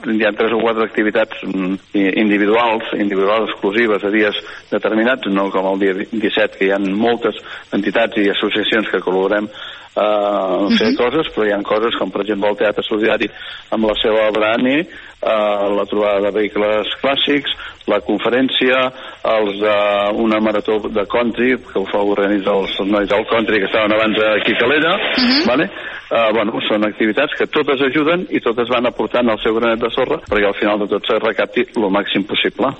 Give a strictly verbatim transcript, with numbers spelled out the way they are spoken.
hi ha tres o quatre activitats individuals, individuals exclusives a dies determinats, no com el dia disset, que hi ha moltes entitats i associacions que col·laborem a uh, fer uh-huh. coses, però hi ha coses com per exemple el Teatre Solidari amb la seva obra ANI, uh, la trobada de vehicles clàssics, la conferència, els d'una uh, marató de country que ho fa organitzar els nois del country que estaven abans aquí a Calella, uh-huh. vale? Uh, bueno, són activitats que totes ajuden i totes van aportant el seu granet de sorra perquè al final de tot se recapti el màxim possible.